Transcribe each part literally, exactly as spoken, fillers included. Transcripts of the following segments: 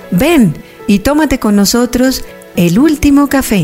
Ven y tómate con nosotros el último café.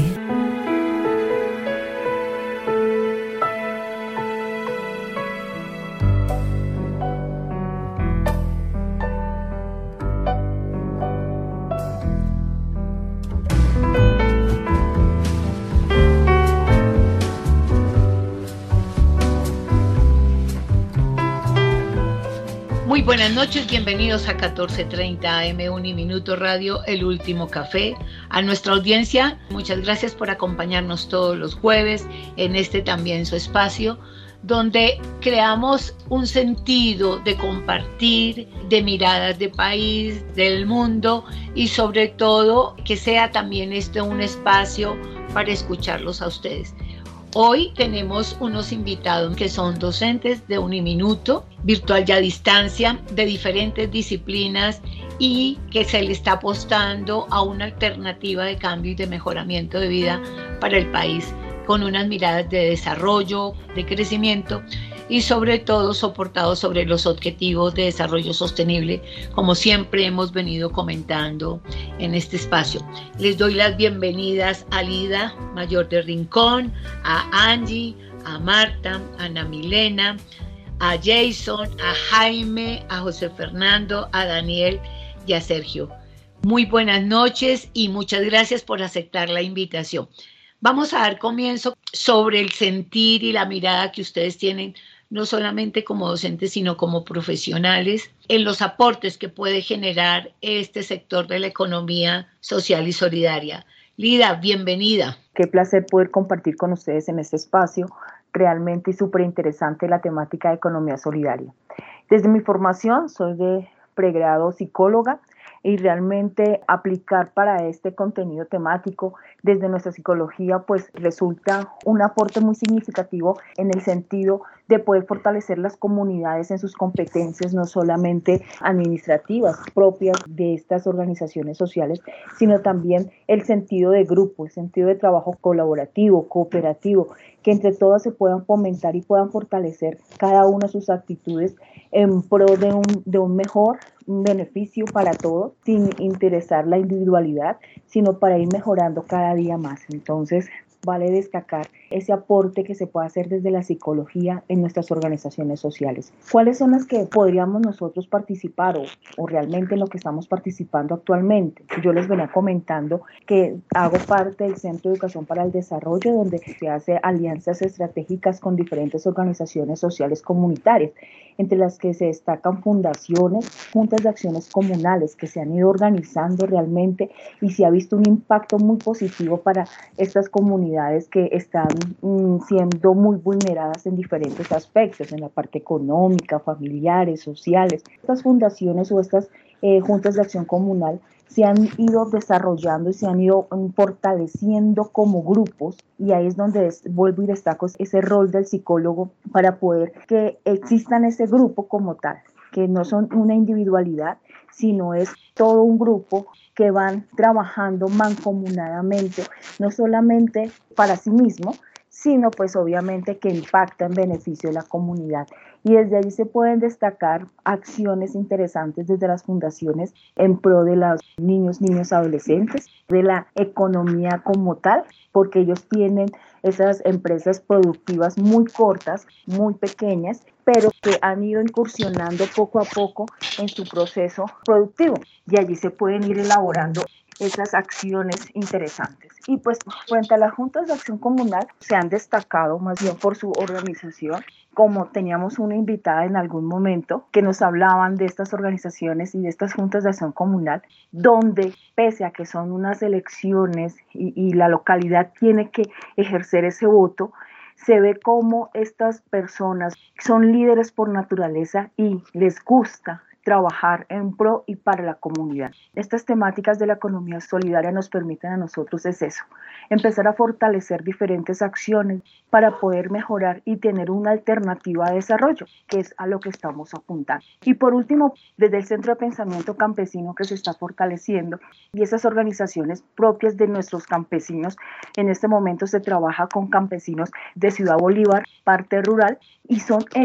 Muy buenas noches, bienvenidos a catorce treinta A M Uniminuto Radio, el último café. A nuestra audiencia, muchas gracias por acompañarnos todos los jueves en este también su espacio, donde creamos un sentido de compartir, de miradas de país, del mundo y sobre todo que sea también este un espacio para escucharlos a ustedes. Hoy tenemos unos invitados que son docentes de Uniminuto, virtual y a distancia, de diferentes disciplinas y que se le está apostando a una alternativa de cambio y de mejoramiento de vida para el país, con unas miradas de desarrollo, de crecimiento y sobre todo soportados sobre los objetivos de desarrollo sostenible, como siempre hemos venido comentando en este espacio. Les doy las bienvenidas a Lida Mayor de Rincón, a Angie, a Marta, a Ana Milena, a Jason, a Jaime, a José Fernando, a Daniel y a Sergio. Muy buenas noches y muchas gracias por aceptar la invitación. Vamos a dar comienzo sobre el sentir y la mirada que ustedes tienen, no solamente como docentes, sino como profesionales, en los aportes que puede generar este sector de la economía social y solidaria. Lida, bienvenida. Qué placer poder compartir con ustedes en este espacio. Realmente súper interesante la temática de economía solidaria. Desde mi formación soy de pregrado psicóloga y realmente aplicar para este contenido temático desde nuestra psicología pues resulta un aporte muy significativo en el sentido de poder fortalecer las comunidades en sus competencias no solamente administrativas propias de estas organizaciones sociales, sino también el sentido de grupo, el sentido de trabajo colaborativo, cooperativo, que entre todas se puedan fomentar y puedan fortalecer cada una de sus actitudes en pro de un, de un mejor beneficio para todos, sin interesar la individualidad, sino para ir mejorando cada día más. Entonces, vale destacar ese aporte que se puede hacer desde la psicología en nuestras organizaciones sociales. ¿Cuáles son las que podríamos nosotros participar o, o realmente en lo que estamos participando actualmente? Yo les venía comentando que hago parte del Centro de Educación para el Desarrollo, donde se hace alianzas estratégicas con diferentes organizaciones sociales comunitarias, entre las que se destacan fundaciones, juntas de acciones comunales que se han ido organizando realmente y se ha visto un impacto muy positivo para estas comunidades que están mm, siendo muy vulneradas en diferentes aspectos, en la parte económica, familiares, sociales. Estas fundaciones o estas eh, juntas de acción comunal se han ido desarrollando y se han ido um, fortaleciendo como grupos, y ahí es donde es, vuelvo y destaco ese rol del psicólogo para poder que existan ese grupo como tal, que no son una individualidad, sino es todo un grupo que van trabajando mancomunadamente, no solamente para sí mismo, sino pues obviamente que impacta en beneficio de la comunidad. Y desde allí se pueden destacar acciones interesantes desde las fundaciones en pro de los niños, niños, adolescentes, de la economía como tal, porque ellos tienen esas empresas productivas muy cortas, muy pequeñas, pero que han ido incursionando poco a poco en su proceso productivo. Y allí se pueden ir elaborando esas acciones interesantes. Y pues frente a las juntas de acción comunal se han destacado más bien por su organización, como teníamos una invitada en algún momento que nos hablaban de estas organizaciones y de estas juntas de acción comunal, donde pese a que son unas elecciones y, y la localidad tiene que ejercer ese voto, se ve como estas personas son líderes por naturaleza y les gusta trabajar en pro y para la comunidad. Estas temáticas de la economía solidaria nos permiten a nosotros es eso, empezar a fortalecer diferentes acciones para poder mejorar y tener una alternativa de desarrollo, que es a lo que estamos apuntando. Y por último, desde el Centro de Pensamiento Campesino que se está fortaleciendo y esas organizaciones propias de nuestros campesinos, en este momento se trabaja con campesinos de Ciudad Bolívar, parte rural, y son ellos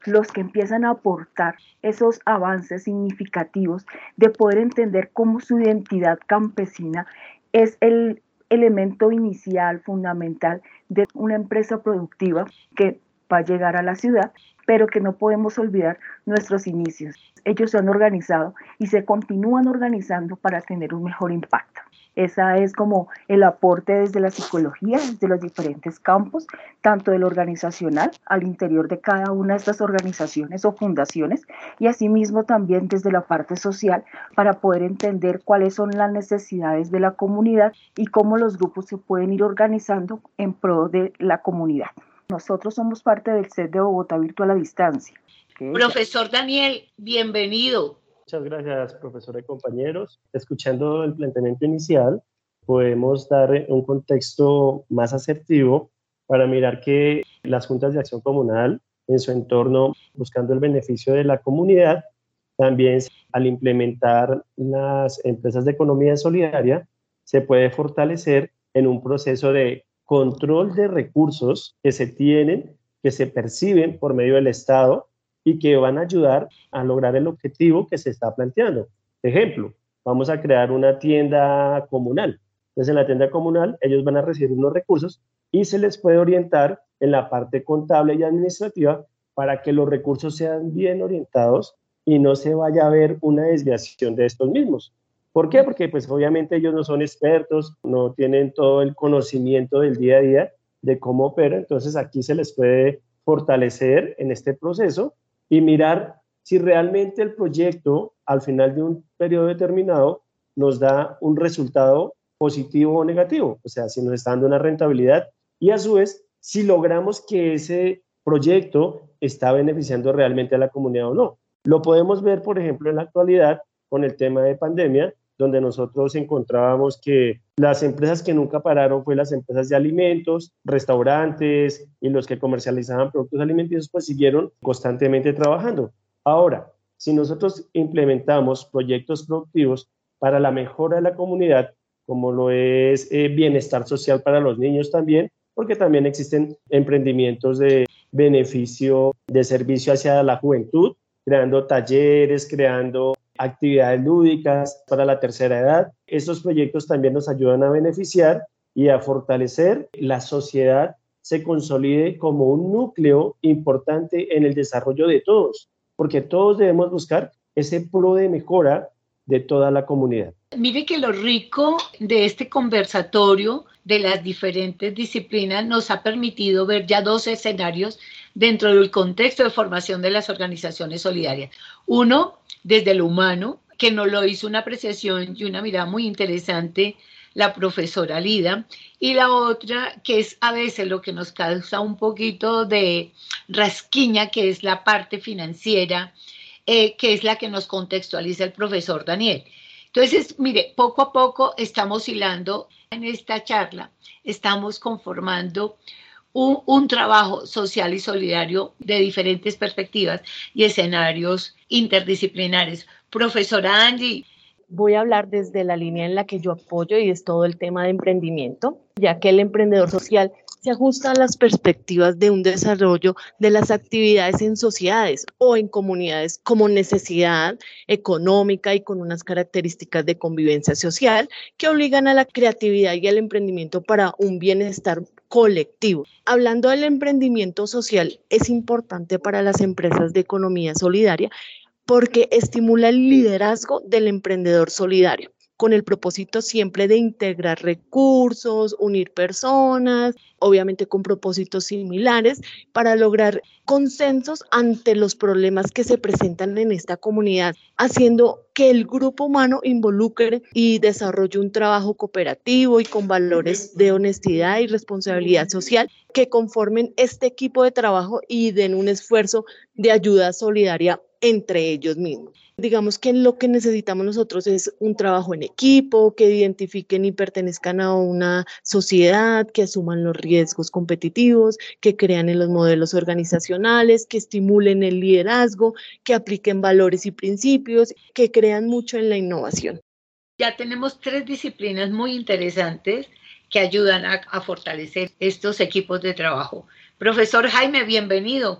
los que empiezan a aportar esos avances significativos de poder entender cómo su identidad campesina es el elemento inicial, fundamental de una empresa productiva que va a llegar a la ciudad, pero que no podemos olvidar nuestros inicios. Ellos se han organizado y se continúan organizando para tener un mejor impacto. Ese es como el aporte desde la psicología, desde los diferentes campos, tanto del organizacional al interior de cada una de estas organizaciones o fundaciones, y asimismo también desde la parte social para poder entender cuáles son las necesidades de la comunidad y cómo los grupos se pueden ir organizando en pro de la comunidad. Nosotros somos parte del C E D de Bogotá Virtual a Distancia. Profesor Daniel, bienvenido. Muchas gracias, profesora y compañeros. Escuchando el planteamiento inicial, podemos dar un contexto más asertivo para mirar que las juntas de acción comunal en su entorno, buscando el beneficio de la comunidad, también al implementar las empresas de economía solidaria, se puede fortalecer en un proceso de control de recursos que se tienen, que se perciben por medio del Estado y que van a ayudar a lograr el objetivo que se está planteando. Ejemplo, vamos a crear una tienda comunal. Entonces, en la tienda comunal, ellos van a recibir unos recursos y se les puede orientar en la parte contable y administrativa para que los recursos sean bien orientados y no se vaya a ver una desviación de estos mismos. ¿Por qué? Porque pues obviamente ellos no son expertos, no tienen todo el conocimiento del día a día de cómo opera, entonces aquí se les puede fortalecer en este proceso y mirar si realmente el proyecto al final de un periodo determinado nos da un resultado positivo o negativo, o sea, si nos está dando una rentabilidad y a su vez si logramos que ese proyecto está beneficiando realmente a la comunidad o no. Lo podemos ver, por ejemplo, en la actualidad con el tema de pandemia, donde nosotros encontrábamos que las empresas que nunca pararon fue las empresas de alimentos, restaurantes y los que comercializaban productos alimenticios, pues siguieron constantemente trabajando. Ahora, si nosotros implementamos proyectos productivos para la mejora de la comunidad, como lo es eh, bienestar social para los niños también, porque también existen emprendimientos de beneficio, de servicio hacia la juventud, creando talleres, creando actividades lúdicas para la tercera edad. Estos proyectos también nos ayudan a beneficiar y a fortalecer la sociedad, se consolide como un núcleo importante en el desarrollo de todos, porque todos debemos buscar ese pro de mejora de toda la comunidad. Mire que lo rico de este conversatorio de las diferentes disciplinas nos ha permitido ver ya dos escenarios dentro del contexto de formación de las organizaciones solidarias. Uno, desde lo humano, que nos lo hizo una apreciación y una mirada muy interesante la profesora Lida, y la otra, que es a veces lo que nos causa un poquito de rasquiña, que es la parte financiera, eh, que es la que nos contextualiza el profesor Daniel. Entonces, mire, poco a poco estamos hilando en esta charla, estamos conformando un, un trabajo social y solidario de diferentes perspectivas y escenarios interdisciplinares. Profesora Angie. Voy a hablar desde la línea en la que yo apoyo y es todo el tema de emprendimiento, ya que el emprendedor social se ajusta a las perspectivas de un desarrollo de las actividades en sociedades o en comunidades como necesidad económica y con unas características de convivencia social que obligan a la creatividad y al emprendimiento para un bienestar colectivo. Hablando del emprendimiento social, es importante para las empresas de economía solidaria porque estimula el liderazgo del emprendedor solidario, con el propósito siempre de integrar recursos, unir personas, obviamente con propósitos similares, para lograr consensos ante los problemas que se presentan en esta comunidad, haciendo que el grupo humano involucre y desarrolle un trabajo cooperativo y con valores de honestidad y responsabilidad social que conformen este equipo de trabajo y den un esfuerzo de ayuda solidaria entre ellos mismos. Digamos que lo que necesitamos nosotros es un trabajo en equipo, que identifiquen y pertenezcan a una sociedad, que asuman los riesgos competitivos, que crean en los modelos organizacionales, que estimulen el liderazgo, que apliquen valores y principios, que crean mucho en la innovación. Ya tenemos tres disciplinas muy interesantes que ayudan a, a fortalecer estos equipos de trabajo. Profesor Jaime, bienvenido.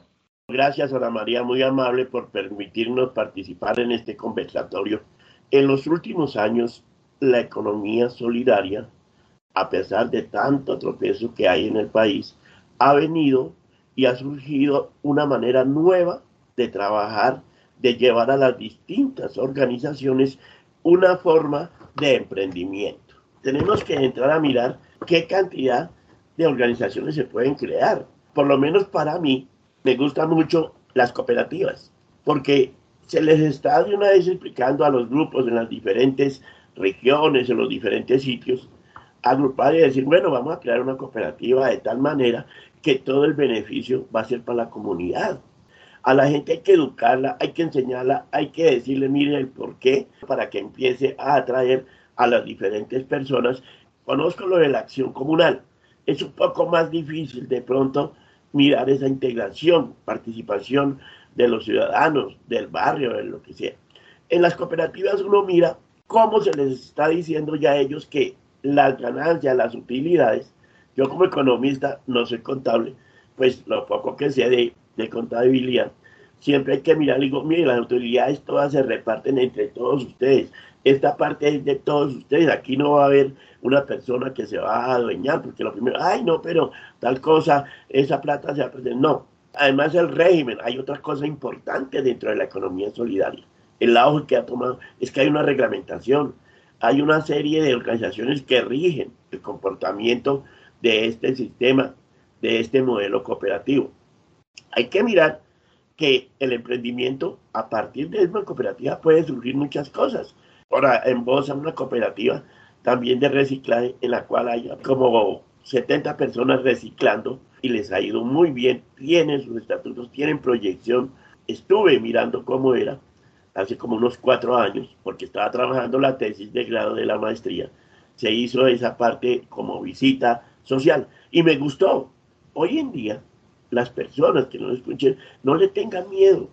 Gracias, Ana María, muy amable por permitirnos participar en este conversatorio. En los últimos años, la economía solidaria, a pesar de tanto tropezo que hay en el país, ha venido y ha surgido una manera nueva de trabajar, de llevar a las distintas organizaciones una forma de emprendimiento. Tenemos que entrar a mirar qué cantidad de organizaciones se pueden crear. Por lo menos para mí, me gustan mucho las cooperativas, porque se les está de una vez explicando a los grupos en las diferentes regiones, en los diferentes sitios, agrupar y decir, bueno, vamos a crear una cooperativa de tal manera que todo el beneficio va a ser para la comunidad. A la gente hay que educarla, hay que enseñarla, hay que decirle, mire el por qué, para que empiece a atraer a las diferentes personas. Conozco lo de la acción comunal. Es un poco más difícil de pronto mirar esa integración, participación de los ciudadanos, del barrio, de lo que sea. En las cooperativas uno mira cómo se les está diciendo ya a ellos que las ganancias, las utilidades, yo como economista, no soy contable, pues lo poco que sé de, de contabilidad, siempre hay que mirar y digo, mire, las utilidades todas se reparten entre todos ustedes. Esta parte es de todos ustedes. Aquí no va a haber una persona que se va a adueñar, porque lo primero, ay, no, pero tal cosa, esa plata se va a perder. No. Además, el régimen, hay otra cosa importante dentro de la economía solidaria. El auge que ha tomado es que hay una reglamentación, hay una serie de organizaciones que rigen el comportamiento de este sistema, de este modelo cooperativo. Hay que mirar que el emprendimiento, a partir de una cooperativa, puede surgir muchas cosas. Ahora, en Bosa, una cooperativa también de reciclaje, en la cual hay como setenta personas reciclando y les ha ido muy bien, tienen sus estatutos, tienen proyección. Estuve mirando cómo era hace como unos cuatro años, porque estaba trabajando la tesis de grado de la maestría. Se hizo esa parte como visita social y me gustó. Hoy en día, las personas que no lo escuchen, no le tengan miedo,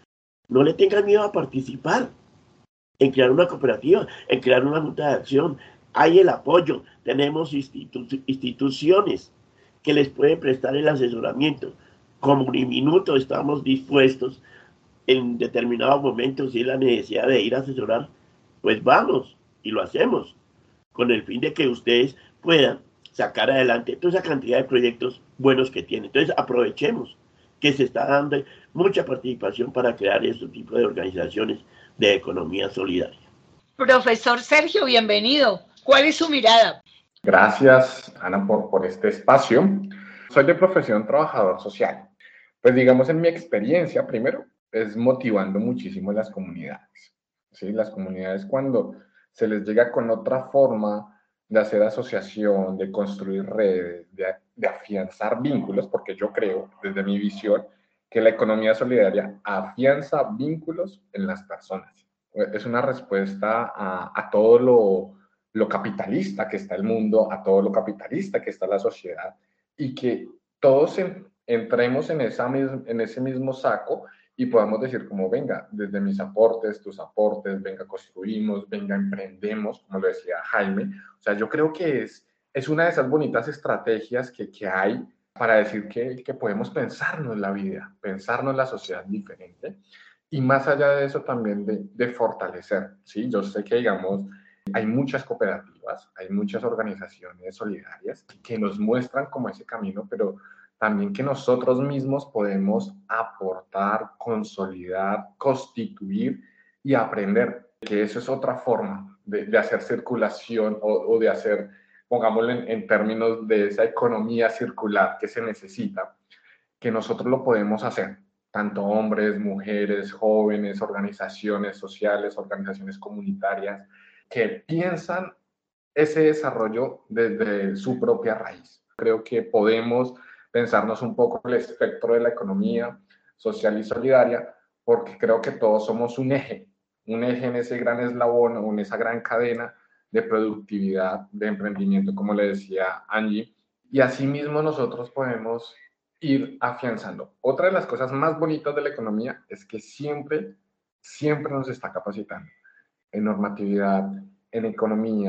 no le tengan miedo a participar en crear una cooperativa, en crear una junta de acción. Hay el apoyo, tenemos institu instituciones que les pueden prestar el asesoramiento. Como Uniminuto estamos dispuestos en determinados momentos, si hay la necesidad de ir a asesorar, pues vamos y lo hacemos, con el fin de que ustedes puedan sacar adelante toda esa cantidad de proyectos buenos que tienen. Entonces aprovechemos que se está dando mucha participación para crear este tipo de organizaciones de economía solidaria. Profesor Sergio, bienvenido. ¿Cuál es su mirada? Gracias, Ana, por, por este espacio. Soy de profesión trabajador social. Pues digamos, en mi experiencia, primero, es motivando muchísimo las comunidades. ¿Sí? Las comunidades, cuando se les llega con otra forma de hacer asociación, de construir redes, de, de afianzar vínculos, porque yo creo, desde mi visión, que la economía solidaria afianza vínculos en las personas. Es una respuesta a, a todo lo, lo capitalista que está el mundo, a todo lo capitalista que está la sociedad, y que todos en, entremos en, esa, en ese mismo saco y podamos decir como, venga, desde mis aportes, tus aportes, venga, construimos, venga, emprendemos, como lo decía Jaime. O sea, yo creo que es, es una de esas bonitas estrategias que, que hay para decir que, que podemos pensarnos la vida, pensarnos la sociedad diferente, y más allá de eso también de, de fortalecer, ¿sí? Yo sé que, digamos, hay muchas cooperativas, hay muchas organizaciones solidarias que nos muestran como ese camino, pero también que nosotros mismos podemos aportar, consolidar, constituir y aprender, que eso es otra forma de, de hacer circulación o, o de hacer, pongámoslo en, en términos de esa economía circular que se necesita, que nosotros lo podemos hacer, tanto hombres, mujeres, jóvenes, organizaciones sociales, organizaciones comunitarias, que piensan ese desarrollo desde su propia raíz. Creo que podemos pensarnos un poco el espectro de la economía social y solidaria, porque creo que todos somos un eje, un eje en ese gran eslabón o en esa gran cadena de productividad, de emprendimiento, como le decía Angie, y asimismo nosotros podemos ir afianzando. Otra de las cosas más bonitas de la economía es que siempre, siempre nos está capacitando en normatividad, en economía,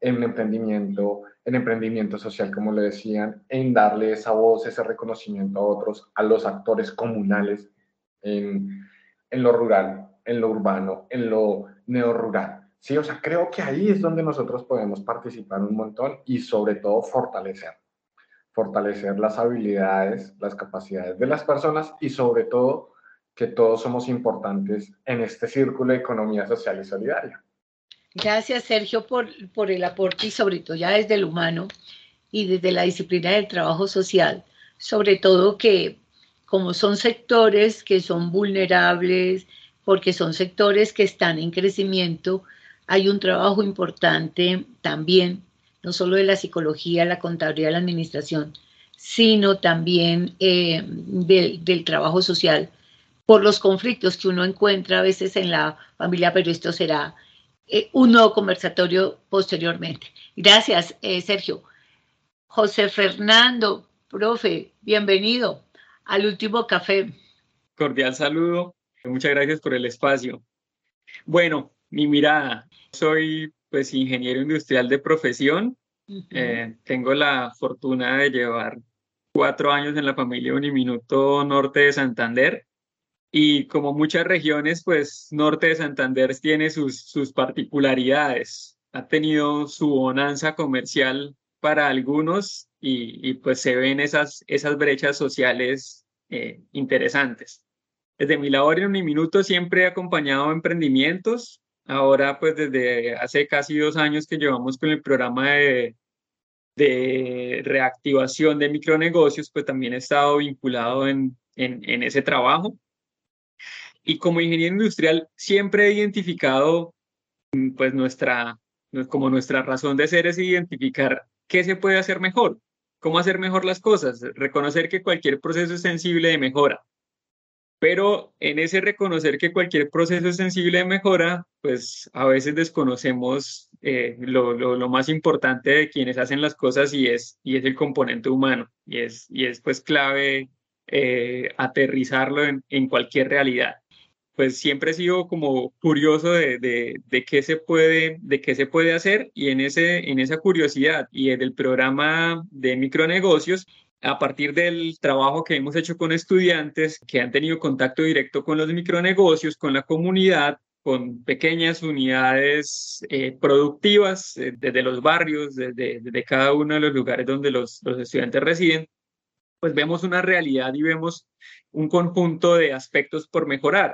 en emprendimiento, en emprendimiento social, como le decían, en darle esa voz, ese reconocimiento a otros, a los actores comunales en, en lo rural, en lo urbano, en lo neorrural. Sí, o sea, creo que ahí es donde nosotros podemos participar un montón y sobre todo fortalecer, fortalecer las habilidades, las capacidades de las personas y sobre todo que todos somos importantes en este círculo de economía social y solidaria. Gracias, Sergio, por, por el aporte y sobre todo ya desde el humano y desde la disciplina del trabajo social, sobre todo que como son sectores que son vulnerables, porque son sectores que están en crecimiento, hay un trabajo importante también, no solo de la psicología, la contabilidad, la administración, sino también eh, del, del trabajo social, por los conflictos que uno encuentra a veces en la familia, pero esto será eh, un nuevo conversatorio posteriormente. Gracias, eh, Sergio. José Fernando, profe, bienvenido al último café. Cordial saludo, muchas gracias por el espacio. Bueno, mi mirada, soy pues ingeniero industrial de profesión, uh-huh. eh, tengo la fortuna de llevar cuatro años en la familia Uniminuto Norte de Santander y como muchas regiones, pues Norte de Santander tiene sus, sus particularidades, ha tenido su bonanza comercial para algunos y, y pues se ven esas, esas brechas sociales eh, interesantes. Desde mi labor en Uniminuto siempre he acompañado emprendimientos. Ahora, pues desde hace casi dos años que llevamos con el programa de, de reactivación de micronegocios, pues también he estado vinculado en, en, en ese trabajo. Y como ingeniero industrial siempre he identificado, pues nuestra, como nuestra razón de ser es identificar qué se puede hacer mejor, cómo hacer mejor las cosas, reconocer que cualquier proceso es sensible de mejora. Pero en ese reconocer que cualquier proceso es sensible de mejora, pues a veces desconocemos eh, lo, lo, lo más importante de quienes hacen las cosas y es, y es el componente humano. Y es, y es pues clave eh, aterrizarlo en, en cualquier realidad. Pues siempre he sido como curioso de, de, de, qué se puede, de qué se puede hacer y en, ese, en esa curiosidad y en el programa de micronegocios, a partir del trabajo que hemos hecho con estudiantes que han tenido contacto directo con los micronegocios, con la comunidad, con pequeñas unidades eh, productivas eh, desde los barrios, desde, desde cada uno de los lugares donde los, los estudiantes residen, pues vemos una realidad y vemos un conjunto de aspectos por mejorar.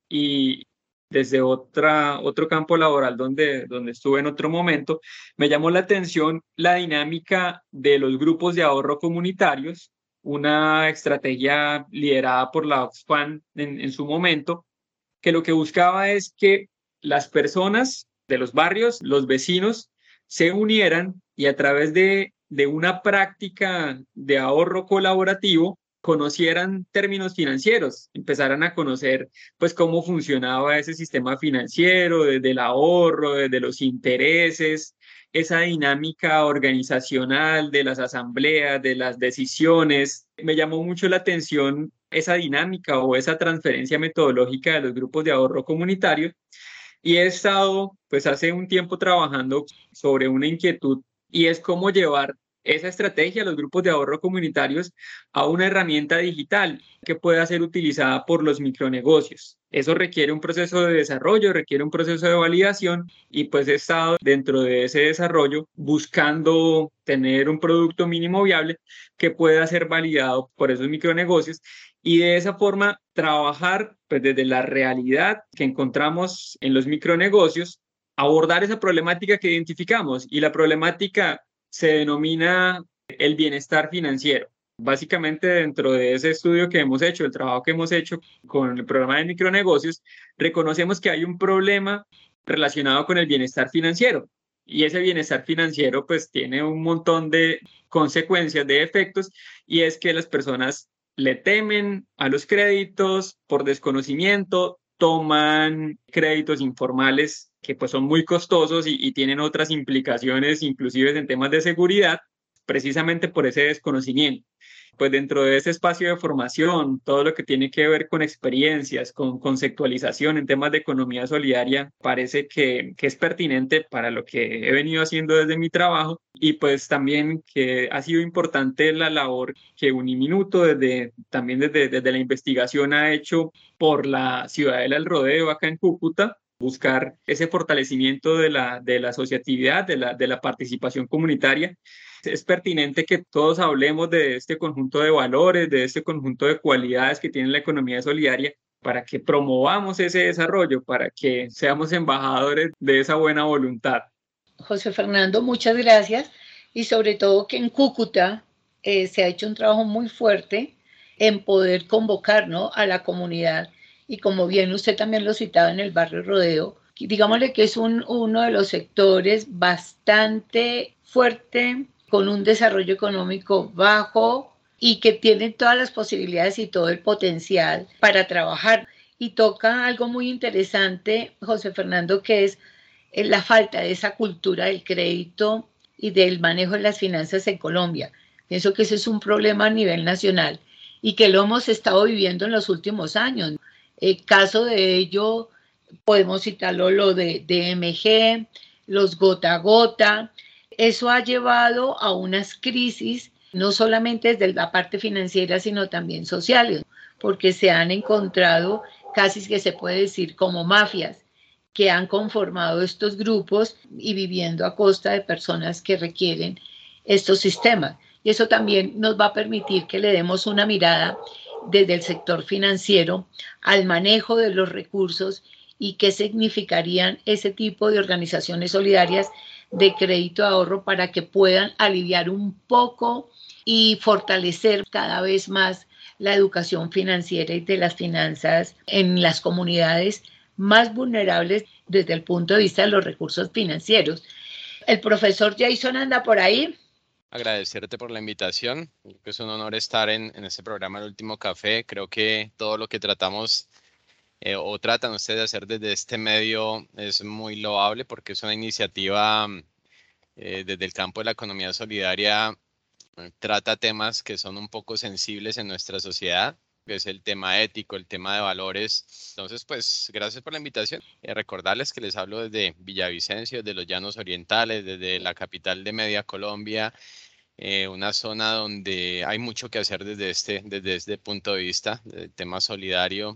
Y desde otra, otro campo laboral donde, donde estuve en otro momento, me llamó la atención la dinámica de los grupos de ahorro comunitarios, una estrategia liderada por la Oxfam en, en su momento, que lo que buscaba es que las personas de los barrios, los vecinos, se unieran y a través de, de una práctica de ahorro colaborativo, conocieran términos financieros, empezaran a conocer pues cómo funcionaba ese sistema financiero, desde el ahorro, desde los intereses, esa dinámica organizacional de las asambleas, de las decisiones. Me llamó mucho la atención esa dinámica o esa transferencia metodológica de los grupos de ahorro comunitario y he estado pues hace un tiempo trabajando sobre una inquietud y es cómo llevar esa estrategia, los grupos de ahorro comunitarios, a una herramienta digital que pueda ser utilizada por los micronegocios. Eso requiere un proceso de desarrollo, requiere un proceso de validación y pues he estado dentro de ese desarrollo buscando tener un producto mínimo viable que pueda ser validado por esos micronegocios y de esa forma trabajar pues, desde la realidad que encontramos en los micronegocios, abordar esa problemática que identificamos y la problemática se denomina el bienestar financiero. Básicamente dentro de ese estudio que hemos hecho, el trabajo que hemos hecho con el programa de micronegocios, reconocemos que hay un problema relacionado con el bienestar financiero y ese bienestar financiero pues tiene un montón de consecuencias, de efectos y es que las personas le temen a los créditos por desconocimiento, toman créditos informales que pues son muy costosos y, y tienen otras implicaciones, inclusive en temas de seguridad, precisamente por ese desconocimiento. pues dentro de ese espacio de formación, todo lo que tiene que ver con experiencias, con conceptualización en temas de economía solidaria, parece que, que es pertinente para lo que he venido haciendo desde mi trabajo y pues también que ha sido importante la labor que Uniminuto desde, también desde, desde la investigación ha hecho por la Ciudadela del Rodeo acá en Cúcuta, buscar ese fortalecimiento de la, de la asociatividad, de la, de la participación comunitaria. Es pertinente que todos hablemos de este conjunto de valores, de este conjunto de cualidades que tiene la economía solidaria para que promovamos ese desarrollo, para que seamos embajadores de esa buena voluntad. José Fernando, muchas gracias y sobre todo que en Cúcuta eh, se ha hecho un trabajo muy fuerte en poder convocar, ¿no?, a la comunidad y como bien usted también lo citaba en el barrio Rodeo, digámosle que es un, uno de los sectores bastante fuerte, con un desarrollo económico bajo y que tiene todas las posibilidades y todo el potencial para trabajar. Y toca algo muy interesante, José Fernando, que es la falta de esa cultura del crédito y del manejo de las finanzas en Colombia. Pienso que ese es un problema a nivel nacional y que lo hemos estado viviendo en los últimos años. El caso de ello, podemos citarlo, lo de D M G, los gota a gota. Eso ha llevado a unas crisis, no solamente desde la parte financiera, sino también sociales, porque se han encontrado casi que se puede decir como mafias que han conformado estos grupos y viviendo a costa de personas que requieren estos sistemas. Y eso también nos va a permitir que le demos una mirada desde el sector financiero al manejo de los recursos y qué significarían ese tipo de organizaciones solidarias de crédito de ahorro para que puedan aliviar un poco y fortalecer cada vez más la educación financiera y de las finanzas en las comunidades más vulnerables desde el punto de vista de los recursos financieros. El profesor Jason anda por ahí. Agradecerte por la invitación. Es un honor estar en, en este programa El Último Café. Creo que todo lo que tratamos eh, o tratan ustedes de hacer desde este medio es muy loable porque es una iniciativa eh, desde el campo de la economía solidaria. Eh, trata temas que son un poco sensibles en nuestra sociedad, que es el tema ético, el tema de valores. Entonces, pues, gracias por la invitación. Eh, recordarles que les hablo desde Villavicencio, desde los Llanos Orientales, desde la capital de Media Colombia, eh, una zona donde hay mucho que hacer desde este, desde este punto de vista, del tema solidario.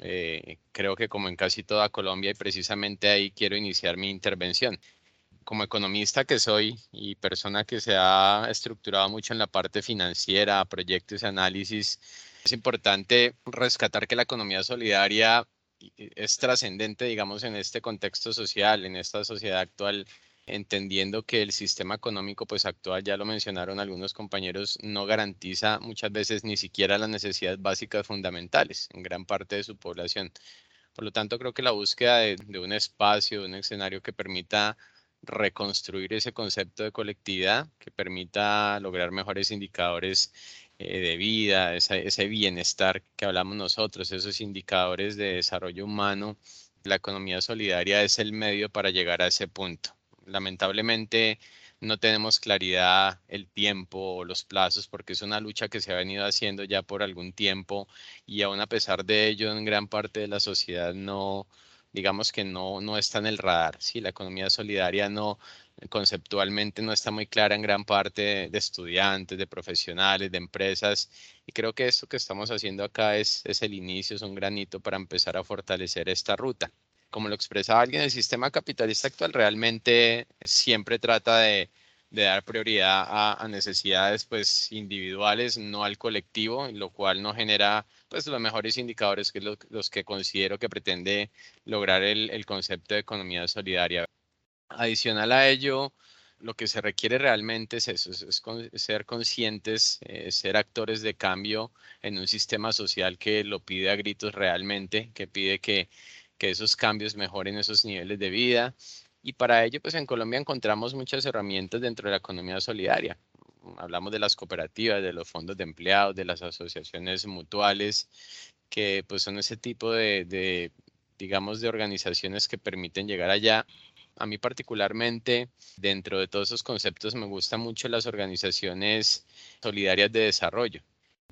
Eh, creo que como en casi toda Colombia, y precisamente ahí quiero iniciar mi intervención. Como economista que soy y persona que se ha estructurado mucho en la parte financiera, proyectos y análisis, es importante rescatar que la economía solidaria es trascendente, digamos, en este contexto social, en esta sociedad actual, entendiendo que el sistema económico pues actual, ya lo mencionaron algunos compañeros, no garantiza muchas veces ni siquiera las necesidades básicas fundamentales en gran parte de su población. Por lo tanto, creo que la búsqueda de, de un espacio, de un escenario que permita reconstruir ese concepto de colectividad, que permita lograr mejores indicadores eh, de vida, ese, ese bienestar que hablamos nosotros, esos indicadores de desarrollo humano. La economía solidaria es el medio para llegar a ese punto. Lamentablemente no tenemos claridad el tiempo o los plazos porque es una lucha que se ha venido haciendo ya por algún tiempo y aún a pesar de ello en gran parte de la sociedad no, digamos que no, no está en el radar. ¿Sí? La economía solidaria no, conceptualmente no está muy clara en gran parte de, de estudiantes, de profesionales, de empresas y creo que esto que estamos haciendo acá es, es el inicio, es un granito para empezar a fortalecer esta ruta. Como lo expresaba alguien, el sistema capitalista actual realmente siempre trata de, de dar prioridad a, a necesidades pues, individuales, no al colectivo, lo cual no genera pues, los mejores indicadores que los, los que considero que pretende lograr el, el concepto de economía solidaria. Adicional a ello, lo que se requiere realmente es eso, es, es, con, es ser conscientes, eh, ser actores de cambio en un sistema social que lo pide a gritos realmente, que pide que que esos cambios mejoren esos niveles de vida y para ello pues en Colombia encontramos muchas herramientas dentro de la economía solidaria. Hablamos de las cooperativas, de los fondos de empleados, de las asociaciones mutuales, que pues son ese tipo de, de digamos de organizaciones que permiten llegar allá. A mí particularmente, dentro de todos esos conceptos me gustan mucho las organizaciones solidarias de desarrollo.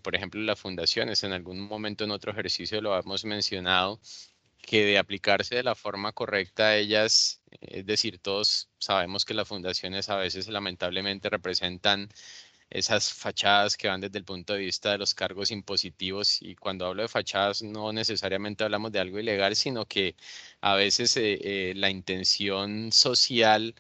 por ejemplo, las fundaciones, en algún momento en otro ejercicio lo hemos mencionado, que de aplicarse de la forma correcta ellas, es decir, todos sabemos que las fundaciones a veces lamentablemente representan esas fachadas que van desde el punto de vista de los cargos impositivos, y cuando hablo de fachadas no necesariamente hablamos de algo ilegal, sino que a veces eh, eh, la intención social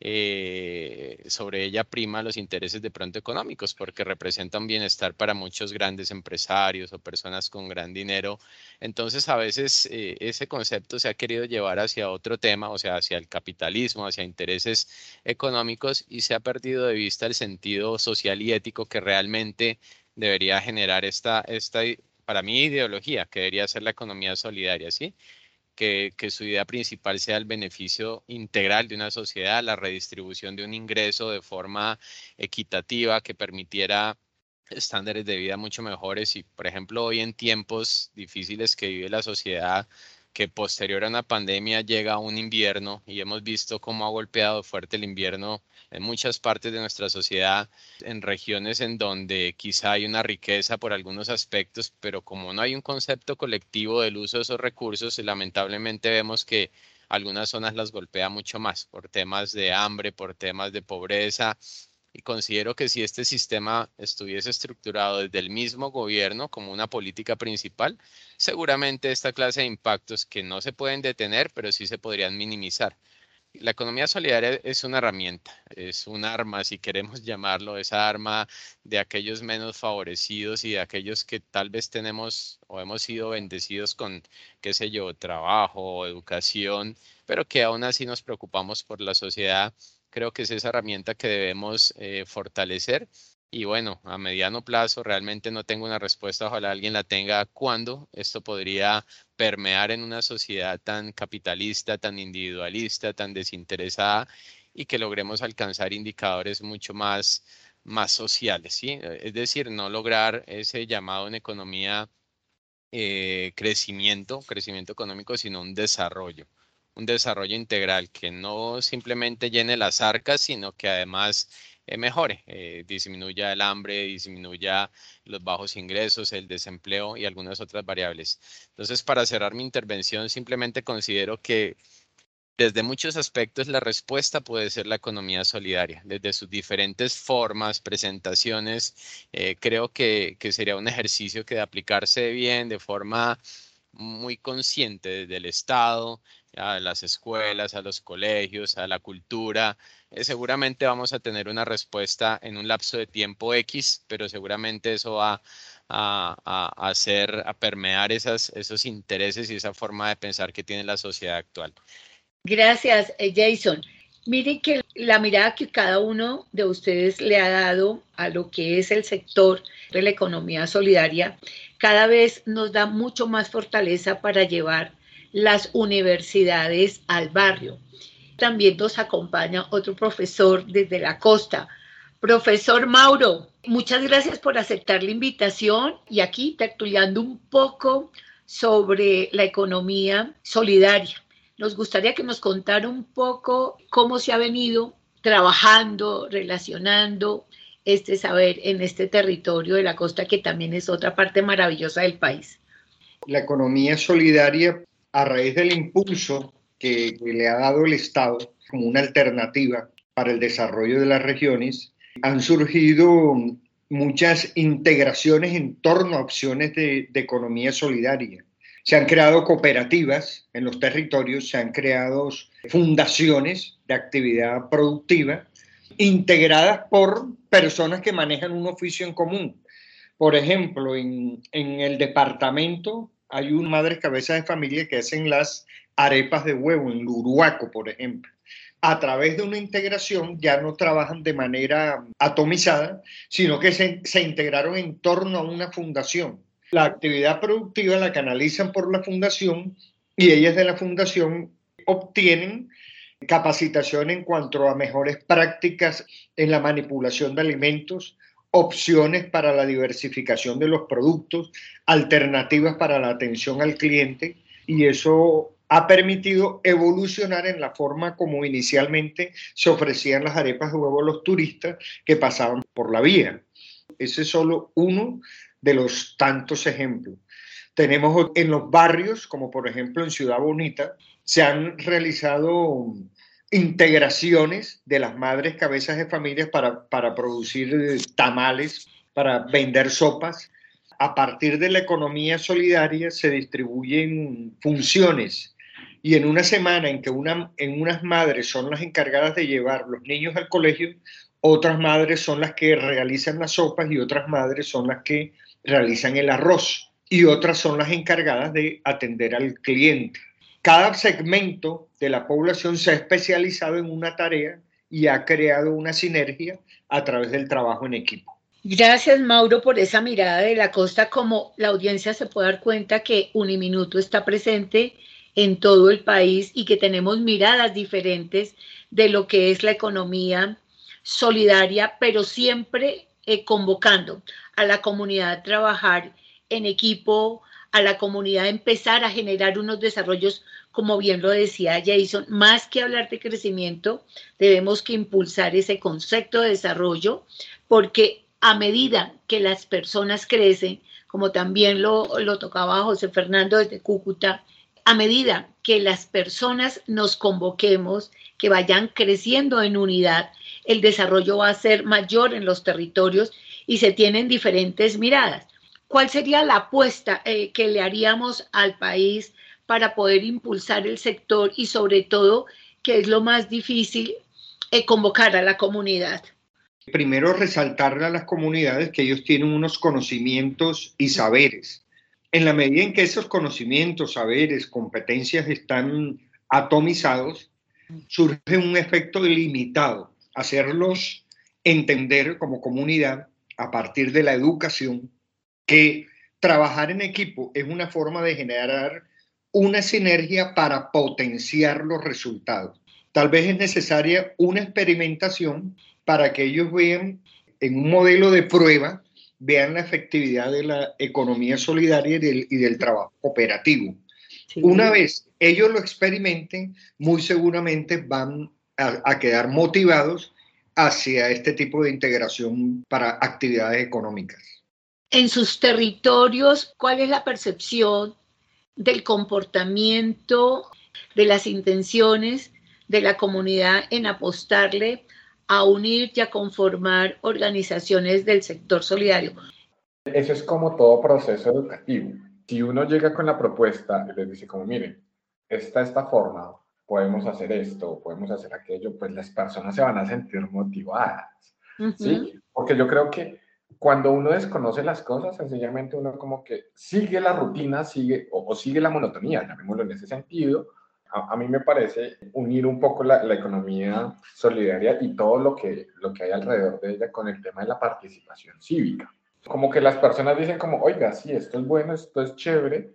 eh, sobre ella prima los intereses de pronto económicos, porque representan bienestar para muchos grandes empresarios o personas con gran dinero. Entonces a veces eh, ese concepto se ha querido llevar hacia otro tema, o sea, hacia el capitalismo, hacia intereses económicos, y se ha perdido de vista el sentido social y ético que realmente debería generar esta, esta para mí, ideología, que debería ser la economía solidaria, ¿sí? Que, que su idea principal sea el beneficio integral de una sociedad, la redistribución de un ingreso de forma equitativa que permitiera estándares de vida mucho mejores. Y, por ejemplo, hoy en tiempos difíciles que vive la sociedad, que posterior a una pandemia llega un invierno, y hemos visto cómo ha golpeado fuerte el invierno en muchas partes de nuestra sociedad, en regiones en donde quizá hay una riqueza por algunos aspectos, pero como no hay un concepto colectivo del uso de esos recursos, lamentablemente vemos que algunas zonas las golpea mucho más por temas de hambre, por temas de pobreza. Y considero que si este sistema estuviese estructurado desde el mismo gobierno como una política principal, seguramente esta clase de impactos, que no se pueden detener, pero sí se podrían minimizar. La economía solidaria es una herramienta, es un arma, si queremos llamarlo, esa arma de aquellos menos favorecidos y de aquellos que tal vez tenemos o hemos sido bendecidos con, qué sé yo, trabajo, educación, pero que aún así nos preocupamos por la sociedad. Creo que es esa herramienta que debemos eh, fortalecer. Y bueno, a mediano plazo realmente no tengo una respuesta, ojalá alguien la tenga, cuándo esto podría permear en una sociedad tan capitalista, tan individualista, tan desinteresada, y que logremos alcanzar indicadores mucho más, más sociales, ¿sí? Es decir, no lograr ese llamado en economía eh, crecimiento, crecimiento económico, sino un desarrollo. Un desarrollo integral que no simplemente llene las arcas, sino que además eh, mejore, eh, disminuya el hambre, disminuya los bajos ingresos, el desempleo y algunas otras variables. Entonces, para cerrar mi intervención, simplemente considero que desde muchos aspectos la respuesta puede ser la economía solidaria, desde sus diferentes formas, presentaciones. Eh, creo que, que sería un ejercicio que de aplicarse bien, de forma muy consciente desde el Estado, a las escuelas, a los colegios, a la cultura, eh, seguramente vamos a tener una respuesta en un lapso de tiempo X, pero seguramente eso va a, a, a hacer, a permear esas, esos intereses y esa forma de pensar que tiene la sociedad actual. Gracias, Jason. Miren que la mirada que cada uno de ustedes le ha dado a lo que es el sector de la economía solidaria cada vez nos da mucho más fortaleza para llevar las universidades al barrio. También nos acompaña otro profesor desde la costa, profesor Mauro. Muchas gracias por aceptar la invitación y aquí tertuliando un poco sobre la economía solidaria. Nos gustaría que nos contara un poco cómo se ha venido trabajando, relacionando este saber en este territorio de la costa, que también es otra parte maravillosa del país. La economía solidaria, a raíz del impulso que, que le ha dado el Estado como una alternativa para el desarrollo de las regiones, han surgido muchas integraciones en torno a opciones de, de economía solidaria. Se han creado cooperativas en los territorios, se han creado fundaciones de actividad productiva integradas por personas que manejan un oficio en común. Por ejemplo, en, en el departamento hay una madre cabeza de familia que hacen las arepas de huevo en Luruaco, por ejemplo. A través de una integración ya no trabajan de manera atomizada, sino que se, se integraron en torno a una fundación. La actividad productiva la canalizan por la fundación y ellas de la fundación obtienen capacitación en cuanto a mejores prácticas en la manipulación de alimentos, opciones para la diversificación de los productos, alternativas para la atención al cliente, y eso ha permitido evolucionar en la forma como inicialmente se ofrecían las arepas de huevo a los turistas que pasaban por la vía. Ese es solo uno de los tantos ejemplos. Tenemos en los barrios, como por ejemplo en Ciudad Bonita, se han realizado integraciones de las madres cabezas de familias para, para producir tamales, para vender sopas. A partir de la economía solidaria se distribuyen funciones y en una semana en que una, en unas madres son las encargadas de llevar los niños al colegio, otras madres son las que realizan las sopas y otras madres son las que realizan el arroz y otras son las encargadas de atender al cliente. Cada segmento de la población se ha especializado en una tarea y ha creado una sinergia a través del trabajo en equipo. Gracias, Mauro, por esa mirada de la costa. Como la audiencia se puede dar cuenta que Uniminuto está presente en todo el país y que tenemos miradas diferentes de lo que es la economía solidaria, pero siempre eh, convocando a la comunidad a trabajar en equipo, a la comunidad a empezar a generar unos desarrollos, como bien lo decía Jason, más que hablar de crecimiento, debemos que impulsar ese concepto de desarrollo, porque a medida que las personas crecen, como también lo, lo tocaba José Fernando desde Cúcuta, a medida que las personas nos convoquemos, que vayan creciendo en unidad, el desarrollo va a ser mayor en los territorios y se tienen diferentes miradas. ¿Cuál sería la apuesta eh, que le haríamos al país para poder impulsar el sector y sobre todo, que es lo más difícil, eh, convocar a la comunidad? Primero, resaltarle a las comunidades que ellos tienen unos conocimientos y saberes. En la medida en que esos conocimientos, saberes, competencias están atomizados, surge un efecto ilimitado, hacerlos entender como comunidad a partir de la educación que trabajar en equipo es una forma de generar una sinergia para potenciar los resultados. Tal vez es necesaria una experimentación para que ellos vean en un modelo de prueba, vean la efectividad de la economía solidaria y del, y del trabajo cooperativo. Sí. Una vez ellos lo experimenten, muy seguramente van a, a quedar motivados hacia este tipo de integración para actividades económicas. En sus territorios, ¿cuál es la percepción del comportamiento, de las intenciones de la comunidad en apostarle a unir y a conformar organizaciones del sector solidario? Eso es como todo proceso educativo. Si uno llega con la propuesta y les dice como, miren, esta esta forma, podemos hacer esto, podemos hacer aquello, pues las personas se van a sentir motivadas, uh-huh. ¿Sí? Porque yo creo que cuando uno desconoce las cosas, sencillamente uno como que sigue la rutina, sigue o, o sigue la monotonía, llamémoslo en ese sentido. A, a mí me parece unir un poco la, la economía solidaria y todo lo que, lo que hay alrededor de ella con el tema de la participación cívica. Como que las personas dicen como, oiga, sí, esto es bueno, esto es chévere,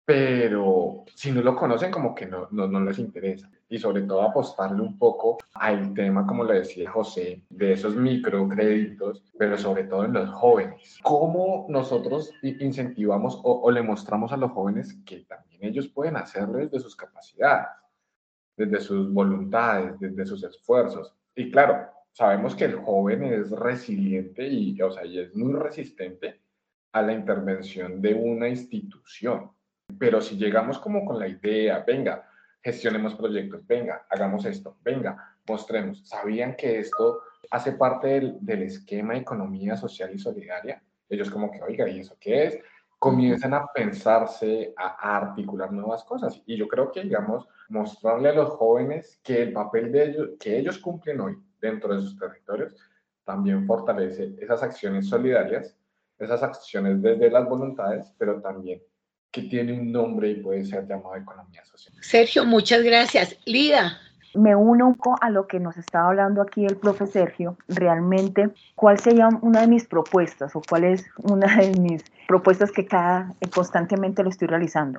pero si no lo conocen como que no, no, no les interesa. Y sobre todo apostarle un poco al tema, como le decía José, de esos microcréditos, pero sobre todo en los jóvenes. ¿Cómo nosotros incentivamos o, o le mostramos a los jóvenes que también ellos pueden hacerlo desde sus capacidades, desde sus voluntades, desde sus esfuerzos? Y claro, sabemos que el joven es resiliente y, o sea, y es muy resistente a la intervención de una institución. Pero si llegamos como con la idea, venga, gestionemos proyectos, venga, hagamos esto, venga, mostremos. ¿Sabían que esto hace parte del, del esquema de economía social y solidaria? Ellos como que, oiga, ¿y eso qué es? Comienzan a pensarse, a, a articular nuevas cosas. Y yo creo que, digamos, mostrarle a los jóvenes que el papel de ellos, que ellos cumplen hoy dentro de sus territorios, también fortalece esas acciones solidarias, esas acciones desde las voluntades, pero también que tiene un nombre y puede ser llamado economía social. Sergio, muchas gracias. Lida. Me uno un poco a lo que nos estaba hablando aquí el profe Sergio. Realmente, ¿cuál sería una de mis propuestas o cuál es una de mis propuestas que cada, constantemente lo estoy realizando?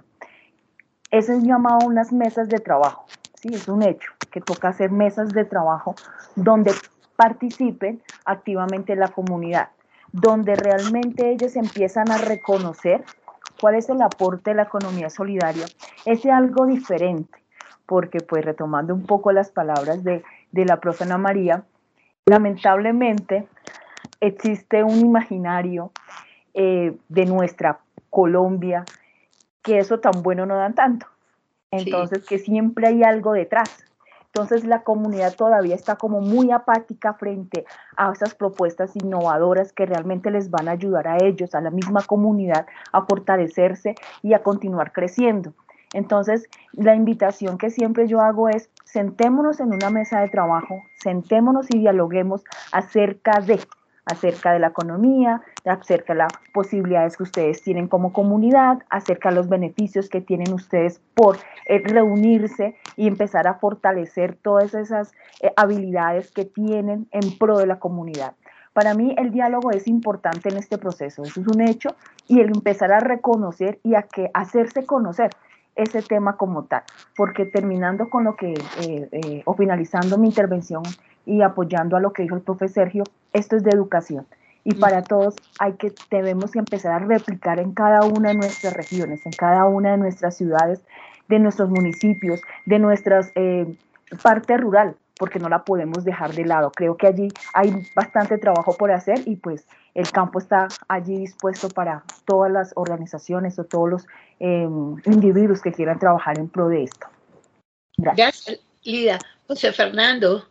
Eso es llamado unas mesas de trabajo, ¿sí? Es un hecho que toca hacer mesas de trabajo donde participen activamente la comunidad, donde realmente ellos empiezan a reconocer cuál es el aporte de la economía solidaria, es algo diferente, porque pues retomando un poco las palabras de, de la profe Ana María, lamentablemente existe un imaginario eh, de nuestra Colombia, que eso tan bueno no dan tanto. Entonces, sí, que siempre hay algo detrás. Entonces, la comunidad todavía está como muy apática frente a esas propuestas innovadoras que realmente les van a ayudar a ellos, a la misma comunidad, a fortalecerse y a continuar creciendo. Entonces, la invitación que siempre yo hago es: sentémonos en una mesa de trabajo, sentémonos y dialoguemos acerca de, acerca de la economía, acerca de las posibilidades que ustedes tienen como comunidad, acerca de los beneficios que tienen ustedes por eh, reunirse y empezar a fortalecer todas esas eh, habilidades que tienen en pro de la comunidad. Para mí el diálogo es importante en este proceso, eso es un hecho, y el empezar a reconocer y a que hacerse conocer ese tema como tal, porque terminando con lo que, eh, eh, o finalizando mi intervención y apoyando a lo que dijo el profe Sergio, esto es de educación, y para todos hay que, debemos empezar a replicar en cada una de nuestras regiones, en cada una de nuestras ciudades, de nuestros municipios, de nuestras eh, parte rural, porque no la podemos dejar de lado. Creo que allí hay bastante trabajo por hacer y pues el campo está allí dispuesto para todas las organizaciones o todos los eh, individuos que quieran trabajar en pro de esto. Gracias. Gracias, Lida. José Fernando.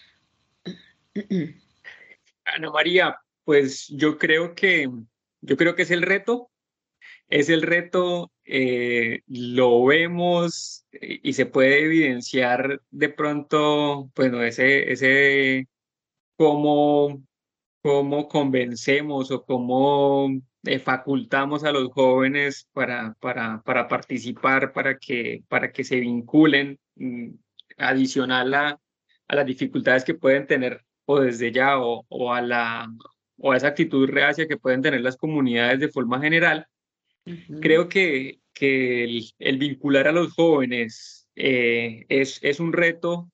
Ana María, pues yo creo que, yo creo que es el reto. Es el reto, eh, lo vemos y se puede evidenciar de pronto, bueno, ese, ese cómo, cómo convencemos o cómo eh, facultamos a los jóvenes para, para, para participar, para que, para que se vinculen, mm, adicional a, a las dificultades que pueden tener o desde ya o, o, a la, o a esa actitud reacia que pueden tener las comunidades de forma general. Uh-huh. Creo que, que el, el vincular a los jóvenes eh, es, es un reto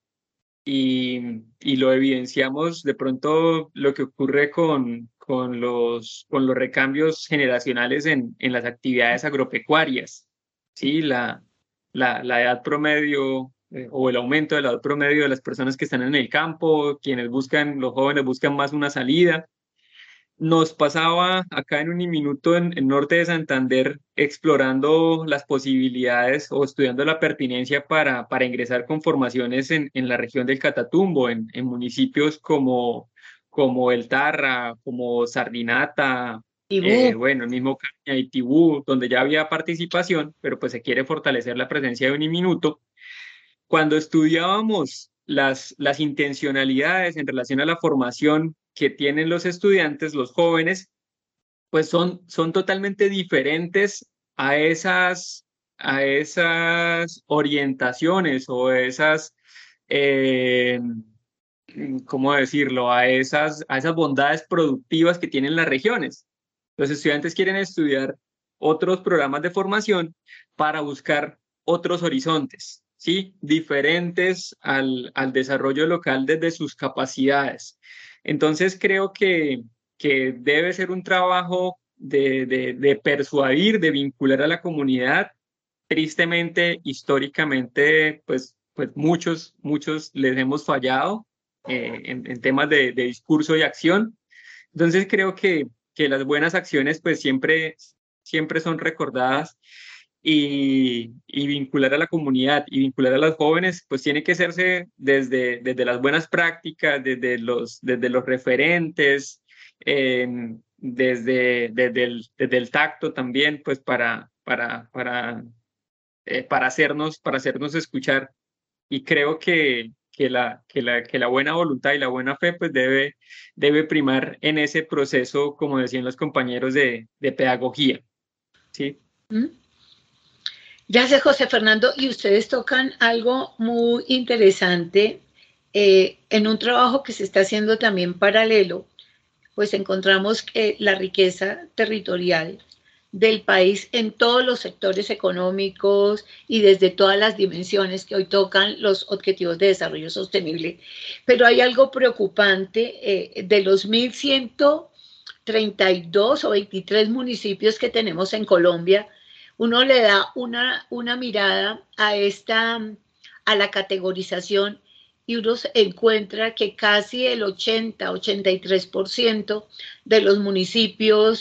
y, y lo evidenciamos de pronto lo que ocurre con, con, los, con los recambios generacionales en, en las actividades agropecuarias. ¿Sí? La, la, la edad promedio eh, o el aumento de la edad promedio de las personas que están en el campo, quienes buscan, los jóvenes buscan más una salida. Nos pasaba acá en Uniminuto en el norte de Santander explorando las posibilidades o estudiando la pertinencia para, para ingresar con formaciones en, en la región del Catatumbo, en, en municipios como, como El Tarra, como Sardinata, eh, bueno, el mismo Caña y Tibú, donde ya había participación, pero pues se quiere fortalecer la presencia de Uniminuto. Cuando estudiábamos las, las intencionalidades en relación a la formación que tienen los estudiantes, los jóvenes, pues son, son totalmente diferentes a esas, a esas orientaciones o esas, eh, ¿cómo decirlo? A esas, a esas bondades productivas que tienen las regiones. Los estudiantes quieren estudiar otros programas de formación para buscar otros horizontes, ¿sí? Diferentes al, al desarrollo local desde sus capacidades. Entonces creo que, que debe ser un trabajo de, de, de persuadir, de vincular a la comunidad. Tristemente, históricamente, pues, pues muchos, muchos les hemos fallado eh, en, en temas de, de discurso y acción. Entonces creo que, que las buenas acciones pues siempre, siempre son recordadas. Y, y vincular a la comunidad y vincular a los jóvenes, pues tiene que hacerse desde, desde las buenas prácticas, desde los, desde los referentes, eh, desde, desde, el, desde el tacto también, pues para, para, para, eh, para, hacernos, para hacernos escuchar. Y creo que, que, la, que, la, que la buena voluntad y la buena fe pues debe, debe primar en ese proceso, como decían los compañeros, de, de pedagogía. ¿Sí? ¿Mm? Gracias, José Fernando. Y ustedes tocan algo muy interesante eh, en un trabajo que se está haciendo también paralelo, pues encontramos que la riqueza territorial del país en todos los sectores económicos y desde todas las dimensiones que hoy tocan los objetivos de desarrollo sostenible. Pero hay algo preocupante, eh, de los mil ciento treinta y dos o veintitrés municipios que tenemos en Colombia, uno le da una, una mirada a, esta, a la categorización y uno encuentra que casi el ochenta, ochenta y tres por ciento de los municipios